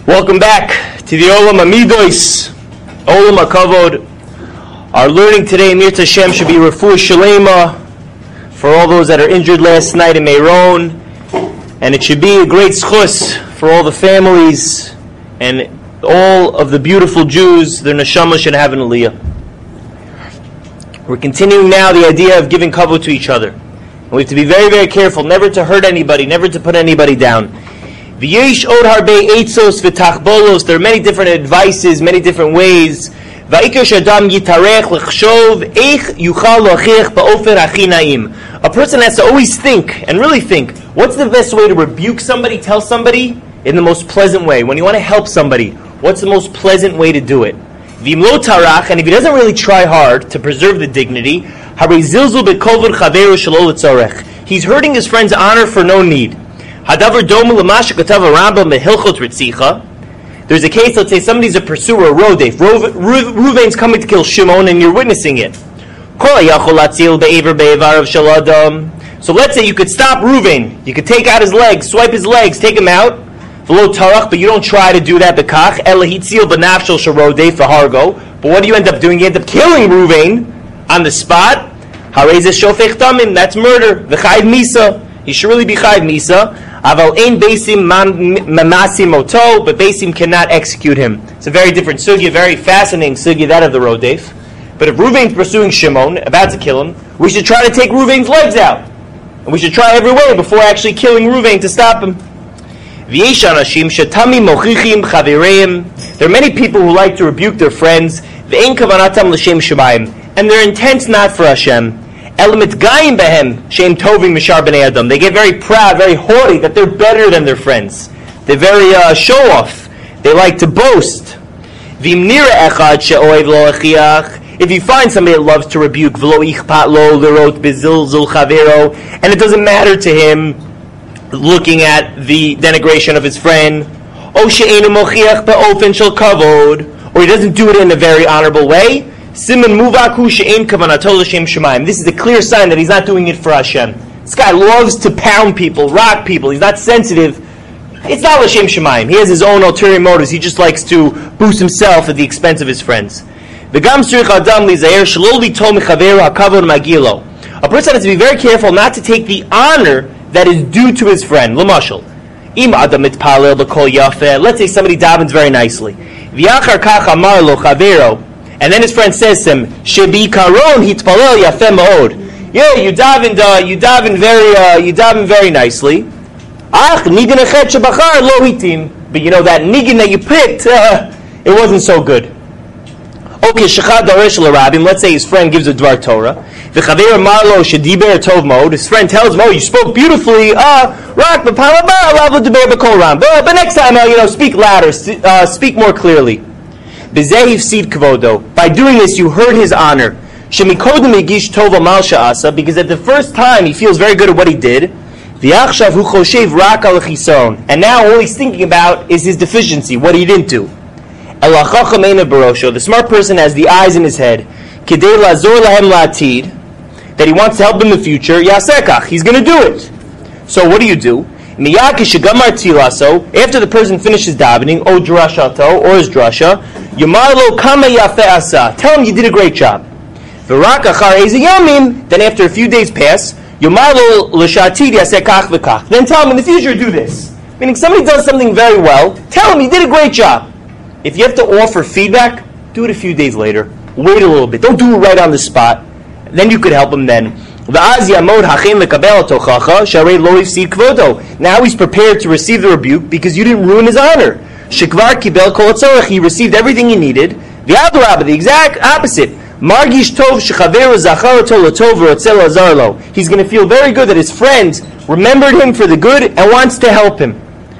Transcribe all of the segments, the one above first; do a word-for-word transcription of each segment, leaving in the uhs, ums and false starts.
Welcome back to the Olam Amidos, Olam HaKavod. Our learning today, Mir Tashem, should be Refuah Shalema for all those that are injured last night in Meron, and it should be a great schus for all the families and all of the beautiful Jews. Their neshama should have an aliyah. We're continuing now the idea of giving kavod to each other. And we have to be very, very careful, never to hurt anybody, never to put anybody down. There are many different advices, many different ways. A person has to always think, and really think, what's the best way to rebuke somebody, tell somebody, in the most pleasant way? When you want to help somebody, what's the most pleasant way to do it? And if he doesn't really try hard to preserve the dignity, he's hurting his friend's honor for no need. There's a case, let's say somebody's a pursuer, a rodef. Ruvain's coming to kill Shimon and you're witnessing it. So let's say you could stop Ruvain. You could take out his legs, swipe his legs, take him out. But you don't try to do that. But what do you end up doing? You end up killing Ruvain on the spot. That's murder. He should really be chayv misa. Aval ein beisim mamasi moto, but beisim cannot execute him. It's a very different sugya, very fascinating sugya, that of the rodef. But if Ruvain's pursuing Shimon, about to kill him, we should try to take Ruvain's legs out. And we should try every way before actually killing Ruvain to stop him. There are many people who like to rebuke their friends, and their intent's not for Hashem. They get very proud, very haughty, that they're better than their friends. They're very uh, show-off. They like to boast. If you find somebody that loves to rebuke, and it doesn't matter to him looking at the denigration of his friend, or he doesn't do it in a very honorable way, this is a clear sign that he's not doing it for Hashem. This guy loves to pound people, rock people. He's not sensitive. It's not l'shem shemayim. He has his own ulterior motives. He just likes to boost himself at the expense of his friends. A person has to be very careful not to take the honor that is due to his friend. L'mashal. Let's say somebody davens very nicely. And then his friend says to him, "Shebi karon hitpalel yafeh ma'od." Yeah, you davened, uh, you davened very, uh, you davened very nicely. Ach nigan echet shebachar lo hitim. But you know that nigan that you picked, uh, it wasn't so good. Okay, shechad daresh l'rabim. Let's say his friend gives a dvar Torah. V'chaver marlo shediber tov mod. His friend tells him, "Oh, you spoke beautifully. Ah, rak b'palaba alav l'deber b'kol ram." But but next time, uh, you know, speak louder, uh, speak more clearly. By doing this, you hurt his honor. Because at the first time, he feels very good at what he did. And now all he's thinking about is his deficiency, what he didn't do. The smart person has the eyes in his head. That he wants to help them in the future. He's going to do it. So what do you do? After the person finishes davening, or drashato, or his drasha, Yamarlo kama yafeh asa. Tell him you did a great job. V'rak achar eze yamim. Then after a few days pass, Yamarlo l'shatid yaseh kach v'kach. Then tell him in the future do this. Meaning somebody does something very well, tell him you did a great job. If you have to offer feedback, do it a few days later. Wait a little bit. Don't do it right on the spot. Then you could help him then. Now he's prepared to receive the rebuke because you didn't ruin his honor. He received everything he needed. The exact opposite. He's going to feel very good that his friend remembered him for the good and wants to help him.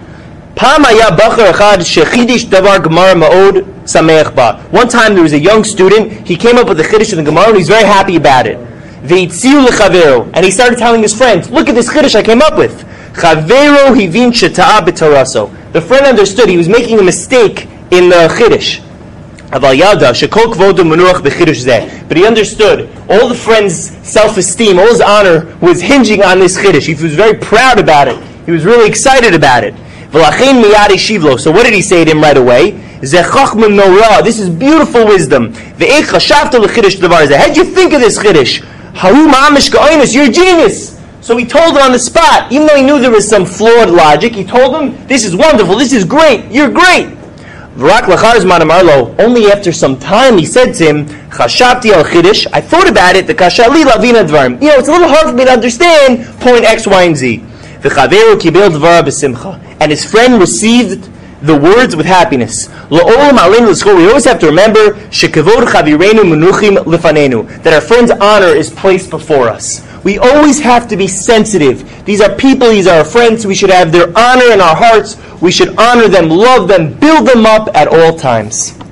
One time there was a young student, he came up with the chiddush in the Gemara and he's very happy about it. And he started telling his friends, look at this chiddush I came up with. The friend understood he was making a mistake in the chiddush. But he understood all the friend's self-esteem, all his honor was hinging on this chiddush. He was very proud about it. He was really excited about it. V'lachein miyad ishiv lo. So what did he say to him right away? Zeh chachma norah. This is beautiful wisdom. Ve'ech chashavta l'chidish davar zeh. How'd you think of this chidish? Haru ma'amish ka'oinus. You're a genius. So he told him on the spot, even though he knew there was some flawed logic, he told him, this is wonderful, this is great, you're great. V'rak lachar zman amar lo. Only after some time he said to him, chashavti al chidish. I thought about it, the kashali lavina dvarim. You know, it's a little hard for me to understand point X, Y, and Z. V'chaveru kibel dvara b'simcha. And his friend received the words with happiness. La'olam aleinu l'schol. We always have to remember shekavod chavireinu menuchim lefanenu. That our friend's honor is placed before us. We always have to be sensitive. These are people, these are our friends. We should have their honor in our hearts. We should honor them, love them, build them up at all times.